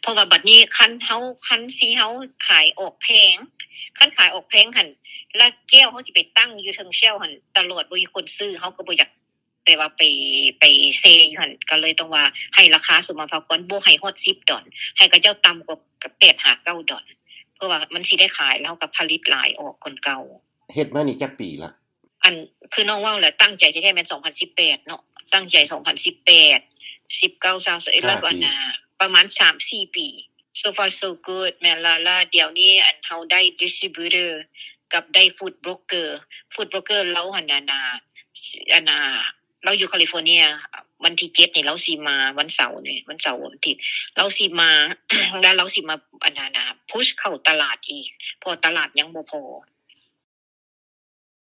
ราะว่าบัดนี้คันสิเฮาขายออกแพงคันขายออกแพงหั่นแล้วแก้วเฮาสิไปตั้งอยู่เทิงเชลฟ์หั่นตลอดบ่มีคนซื้อเฮาก็บ่อยากแต่ว่าไปเซอยู่หั่นก็เลยต้องว่าให้ราคาสุมาภากรบ่ให้ฮอด$10ให้เขาเจ้าต่ำกว่า$8-9เพราะว่ามันสิได้ขายแล้วก็ผลิตหลายออกคนเก่าเฮ็ดมานี่จักปีละอันคือน้องเว้าแหละตั้งใจแท้ๆแม่น2018เนาะตั้งใจ2018 19 20แล้วก็น่ะประมาณ 3-4 ปี so far so good แม่นละเดี๋ยวนี้อันเฮาได้ distributor กับได้ food broker เราหั่นน่ะอันน่ะเราอยู่แคลิฟอร์เนียวันที่7นี่เราสิมาวันเสาร์นี่วันเสาร์วันอาทิตย์เราสิมาแล้วเราสิมาอันน่ะพุชเข้าตลาดอีกเพราะตลาดยังบ่พอ